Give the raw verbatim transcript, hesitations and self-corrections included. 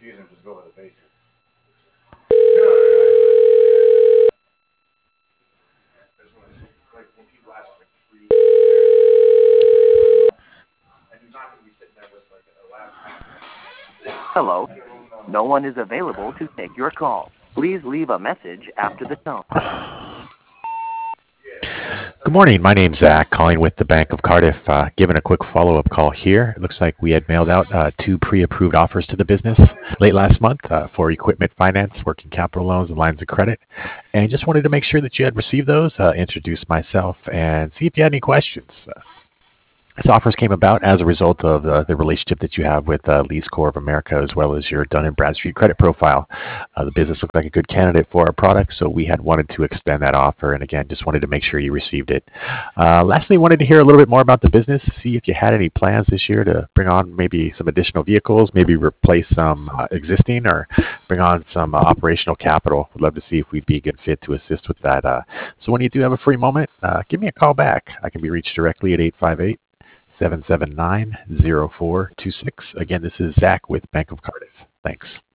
Hello. No one is available to take your call. Please leave a message after the tone. Good morning. My name's Zach, calling with the Bank of Cardiff. Uh, giving a quick follow-up call here. It looks like we had mailed out uh, two pre-approved offers to the business late last month uh, for equipment finance, working capital loans, and lines of credit. And just wanted to make sure that you had received those, uh, introduce myself, and see if you had any questions. Uh, This offers came about as a result of uh, the relationship that you have with uh, Lease Corp of America, as well as your Dun and Bradstreet credit profile. Uh, the business looked like a good candidate for our product, so we had wanted to extend that offer, and again, just wanted to make sure you received it. Uh, lastly, wanted to hear a little bit more about the business, see if you had any plans this year to bring on maybe some additional vehicles, maybe replace some uh, existing, or bring on some uh, operational capital. Would love to see if we'd be a good fit to assist with that. Uh, so when you do have a free moment, uh, give me a call back. I can be reached directly at eight five eight, seven seven nine, zero four two six. Again, this is Zach with Bank of Cardiff. Thanks.